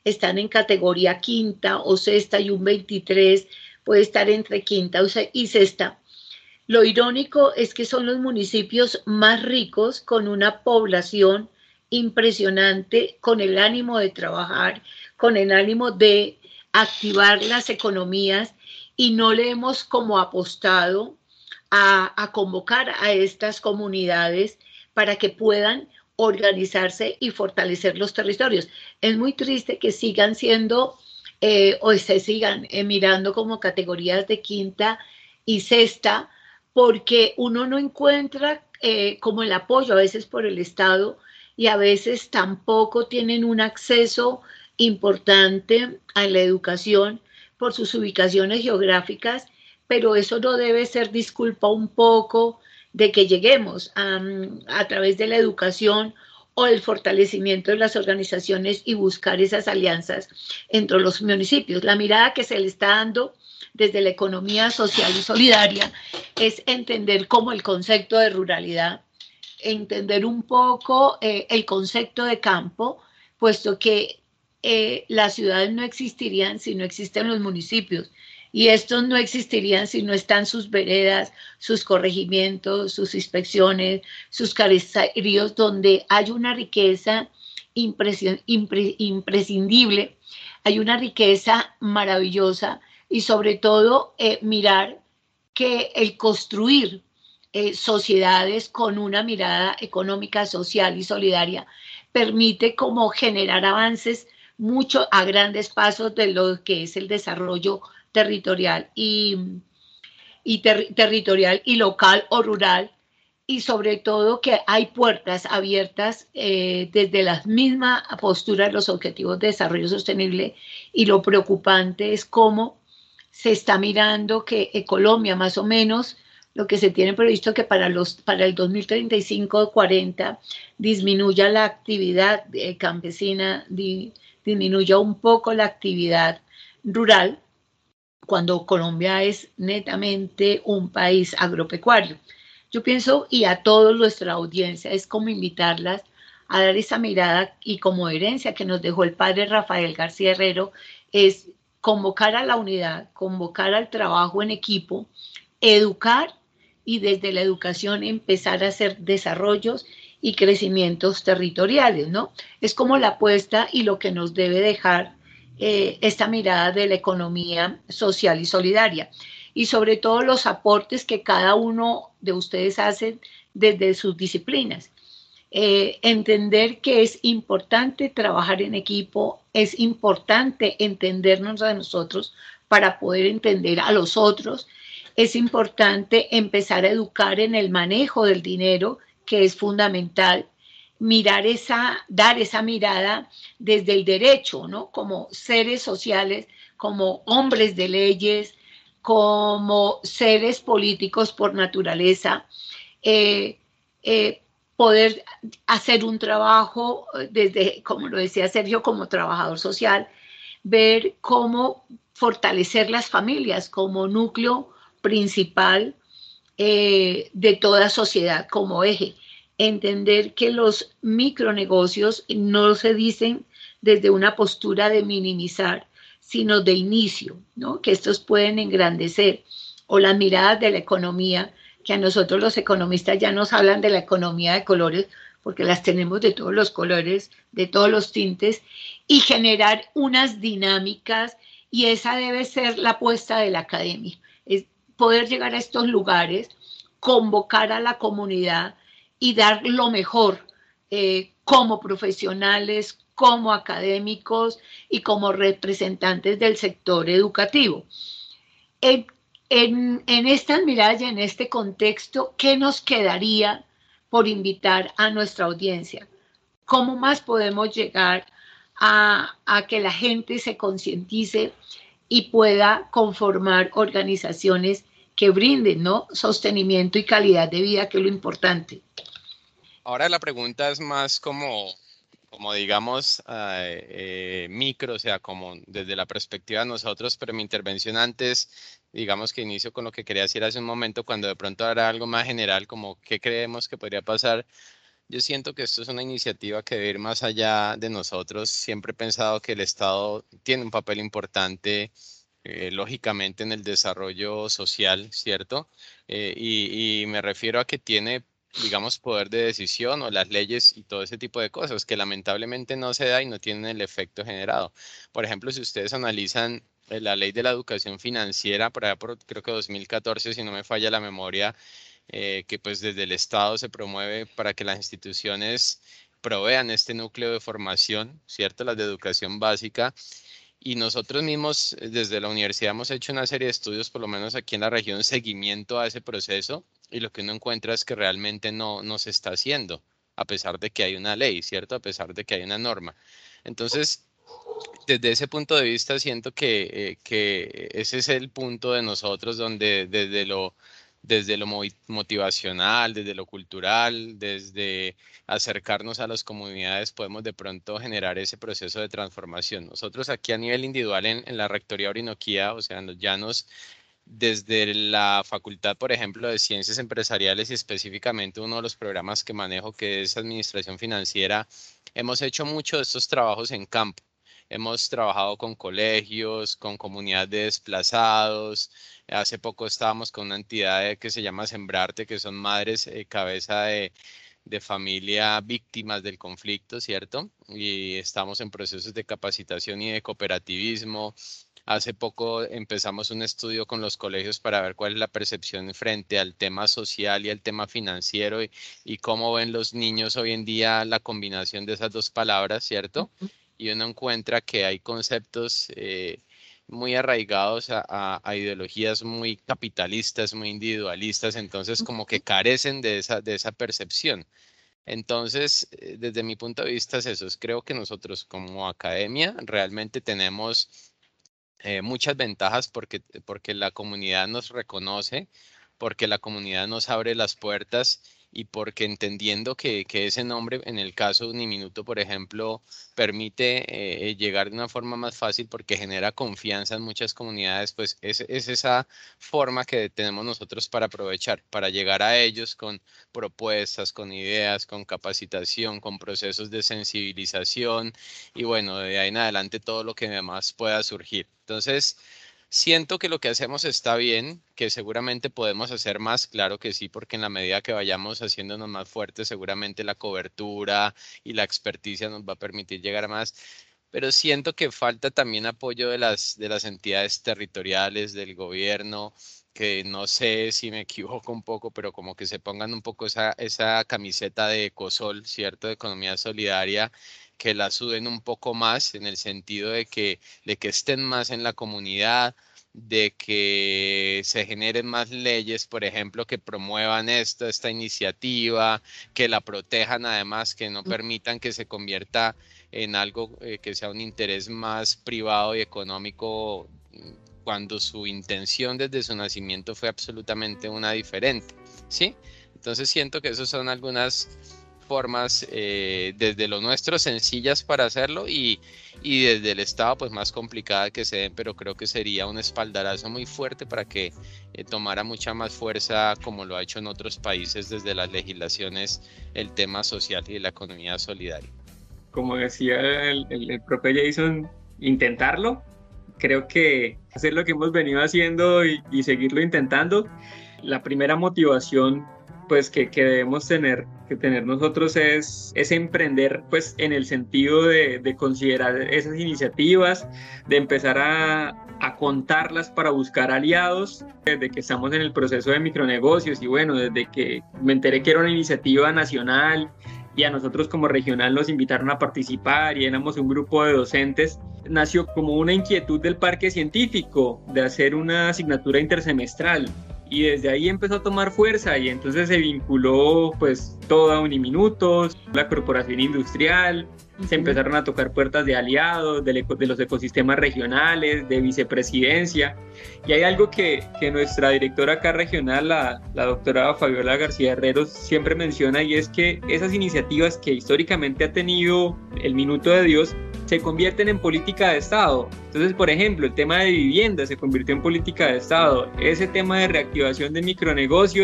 están en categoría quinta o sexta y un veintitrés puede estar entre quinta y sexta. Lo irónico es que son los municipios más ricos con una población impresionante, con el ánimo de trabajar, con el ánimo de activar las economías y no le hemos como apostado a, a convocar a estas comunidades para que puedan organizarse y fortalecer los territorios. Es muy triste que sigan siendo eh, o se sigan eh, mirando como categorías de quinta y sexta, porque uno no encuentra eh, como el apoyo a veces por el Estado y a veces tampoco tienen un acceso importante a la educación por sus ubicaciones geográficas, pero eso no debe ser disculpa un poco de que lleguemos a, a través de la educación o el fortalecimiento de las organizaciones y buscar esas alianzas entre los municipios. La mirada que se le está dando desde la economía social y solidaria es entender cómo el concepto de ruralidad, entender un poco eh, el concepto de campo, puesto que eh, las ciudades no existirían si no existen los municipios, y estos no existirían si no están sus veredas, sus corregimientos, sus inspecciones, sus caseríos, donde hay una riqueza impre, imprescindible, hay una riqueza maravillosa, y sobre todo eh, mirar que el construir eh, sociedades con una mirada económica, social y solidaria permite como generar avances mucho a grandes pasos de lo que es el desarrollo territorial y, y ter, territorial y local o rural, y sobre todo que hay puertas abiertas eh, desde la misma postura de los objetivos de desarrollo sostenible, y lo preocupante es cómo se está mirando que en Colombia más o menos lo que se tiene previsto que para, los, para el dos mil treinta y cinco o cuarenta disminuya la actividad eh, campesina, di, disminuya un poco la actividad rural, cuando Colombia es netamente un país agropecuario. Yo pienso, y a toda nuestra audiencia, es como invitarlas a dar esa mirada, y como herencia que nos dejó el padre Rafael García Herrero, es convocar a la unidad, convocar al trabajo en equipo, educar, y desde la educación empezar a hacer desarrollos y crecimientos territoriales, ¿no? Es como la apuesta y lo que nos debe dejar eh, esta mirada de la economía social y solidaria, y sobre todo los aportes que cada uno de ustedes hacen desde sus disciplinas. Eh, entender que es importante trabajar en equipo, es importante entendernos a nosotros para poder entender a los otros, es importante empezar a educar en el manejo del dinero, que es fundamental, mirar esa, dar esa mirada desde el derecho, ¿no? Como seres sociales, como hombres de leyes, como seres políticos por naturaleza, eh, eh, poder hacer un trabajo desde, como lo decía Sergio, como trabajador social, ver cómo fortalecer las familias como núcleo principal eh, de toda sociedad, como eje. Entender que los micronegocios no se dicen desde una postura de minimizar, sino de inicio, ¿no? Que estos pueden engrandecer, o las miradas de la economía, que a nosotros los economistas ya nos hablan de la economía de colores, porque las tenemos de todos los colores, de todos los tintes, y generar unas dinámicas, y esa debe ser la apuesta de la academia, es poder llegar a estos lugares, convocar a la comunidad y dar lo mejor eh, como profesionales, como académicos y como representantes del sector educativo. En, en, en estas miradas y en este contexto, ¿qué nos quedaría por invitar a nuestra audiencia? ¿Cómo más podemos llegar a, a que la gente se concientice y pueda conformar organizaciones que brinden, ¿no?, sostenimiento y calidad de vida, que es lo importante? Ahora la pregunta es más como, como digamos, eh, eh, micro, o sea, como desde la perspectiva de nosotros, pero mi intervención antes, digamos que inicio con lo que quería decir hace un momento, cuando de pronto era algo más general, como qué creemos que podría pasar Yo siento que esto es una iniciativa que debe ir más allá de nosotros. Siempre he pensado que el Estado tiene un papel importante, eh, lógicamente, en el desarrollo social, ¿cierto? Eh, y, y me refiero a que tiene, digamos, poder de decisión o las leyes y todo ese tipo de cosas que lamentablemente no se da y no tienen el efecto generado. Por ejemplo, si ustedes analizan eh, la ley de la educación financiera, por allá por creo que dos mil catorce, si no me falla la memoria, eh, que pues desde el Estado se promueve para que las instituciones provean este núcleo de formación, ¿cierto? Las de educación básica. Y nosotros mismos desde la universidad hemos hecho una serie de estudios, por lo menos aquí en la región, seguimiento a ese proceso, y lo que uno encuentra es que realmente no, no se está haciendo, a pesar de que hay una ley, ¿cierto? A pesar de que hay una norma. Entonces, desde ese punto de vista, siento que, eh, que ese es el punto de nosotros donde desde lo, desde lo motivacional, desde lo cultural, desde acercarnos a las comunidades, podemos de pronto generar ese proceso de transformación. Nosotros aquí a nivel individual en, en la Rectoría Orinoquía, o sea, en los llanos, desde la Facultad, por ejemplo, de Ciencias Empresariales y específicamente uno de los programas que manejo, que es Administración Financiera, hemos hecho mucho de estos trabajos en campo. Hemos trabajado con colegios, con comunidades de desplazados. Hace poco estábamos con una entidad que se llama Sembrarte, que son madres eh, cabeza de, de familia víctimas del conflicto, ¿cierto? Y estamos en procesos de capacitación y de cooperativismo. Hace poco empezamos un estudio con los colegios para ver cuál es la percepción frente al tema social y al tema financiero y, y cómo ven los niños hoy en día la combinación de esas dos palabras, ¿cierto? Y uno encuentra que hay conceptos eh, muy arraigados a, a, a ideologías muy capitalistas, muy individualistas, entonces como que carecen de esa, de esa percepción. Entonces, eh, desde mi punto de vista es eso. Creo que nosotros como academia realmente tenemos eh, muchas ventajas porque, porque la comunidad nos reconoce, porque la comunidad nos abre las puertas y porque entendiendo que, que ese nombre, en el caso de Uniminuto, por ejemplo, permite eh, llegar de una forma más fácil porque genera confianza en muchas comunidades, pues es, es esa forma que tenemos nosotros para aprovechar, para llegar a ellos con propuestas, con ideas, con capacitación, con procesos de sensibilización y bueno, de ahí en adelante todo lo que demás pueda surgir. Entonces, siento que lo que hacemos está bien, que seguramente podemos hacer más, claro que sí, porque en la medida que vayamos haciéndonos más fuertes, seguramente la cobertura y la experticia nos va a permitir llegar a más, pero siento que falta también apoyo de las, de las entidades territoriales, del gobierno, que no sé si me equivoco un poco, pero como que se pongan un poco esa, esa camiseta de Ecosol, ¿cierto?, de economía solidaria, que la suden un poco más en el sentido de que, de que estén más en la comunidad, de que se generen más leyes, por ejemplo, que promuevan esto, esta iniciativa, que la protejan además, que no permitan que se convierta en algo eh, que sea un interés más privado y económico cuando su intención desde su nacimiento fue absolutamente una diferente, ¿sí? Entonces siento que esas son algunas formas eh, desde lo nuestro sencillas para hacerlo y, y desde el Estado pues más complicada que se den, pero creo que sería un espaldarazo muy fuerte para que eh, tomara mucha más fuerza como lo ha hecho en otros países desde las legislaciones el tema social y la economía solidaria. Como decía el, el, el profe Jason, intentarlo, creo que hacer lo que hemos venido haciendo y, y seguirlo intentando. La primera motivación pues que, que debemos tener, que tener nosotros es, es emprender pues en el sentido de, de considerar esas iniciativas, de empezar a, a contarlas para buscar aliados, desde que estamos en el proceso de micronegocios y bueno, desde que me enteré que era una iniciativa nacional y a nosotros como regional nos invitaron a participar y éramos un grupo de docentes, nació como una inquietud del parque científico de hacer una asignatura intersemestral. Y desde ahí empezó a tomar fuerza y entonces se vinculó pues toda Uniminutos, la corporación industrial, uh-huh. Se empezaron a tocar puertas de aliados, de, de los ecosistemas regionales, de vicepresidencia. Y hay algo que, que nuestra directora acá regional, la, la doctora Fabiola García Herreros, siempre menciona y es que esas iniciativas que históricamente ha tenido el Minuto de Dios se convierten en política de Estado. Entonces, por ejemplo, el tema de vivienda se convirtió en política de Estado. Ese tema de reactivación de micronegocios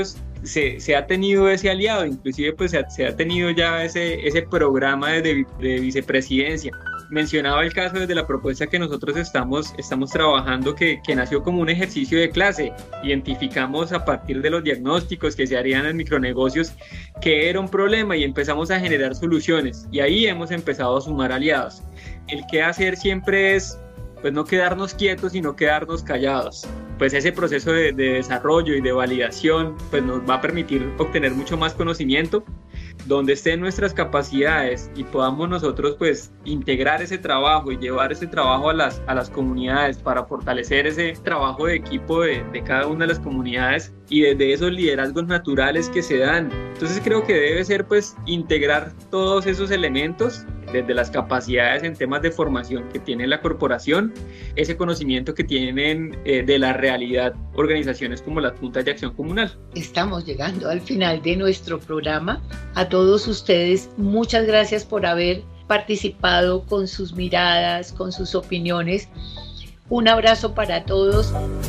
se, se ha tenido ese aliado, inclusive pues se ha, se ha tenido ya ese, ese programa de, de vicepresidencia. Mencionaba el caso desde la propuesta que nosotros estamos, estamos trabajando, que, que nació como un ejercicio de clase. Identificamos a partir de los diagnósticos que se harían en micronegocios que era un problema y empezamos a generar soluciones, y ahí hemos empezado a sumar aliados. El qué hacer siempre es pues no quedarnos quietos, sino quedarnos callados. Pues ese proceso de, de desarrollo y de validación pues nos va a permitir obtener mucho más conocimiento, donde estén nuestras capacidades y podamos nosotros pues integrar ese trabajo y llevar ese trabajo a las, a las comunidades para fortalecer ese trabajo de equipo de, de cada una de las comunidades y desde esos liderazgos naturales que se dan. Entonces creo que debe ser pues integrar todos esos elementos, desde las capacidades en temas de formación que tiene la corporación, ese conocimiento que tienen eh, de la realidad organizaciones como las Juntas de Acción Comunal. Estamos llegando al final de nuestro programa. A todos ustedes, muchas gracias por haber participado con sus miradas, con sus opiniones. Un abrazo para todos.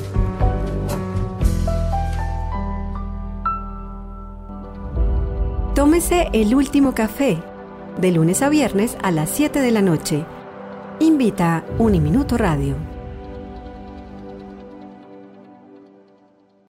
Tómese el último café, de lunes a viernes a las siete de la noche. Invita Uniminuto Radio.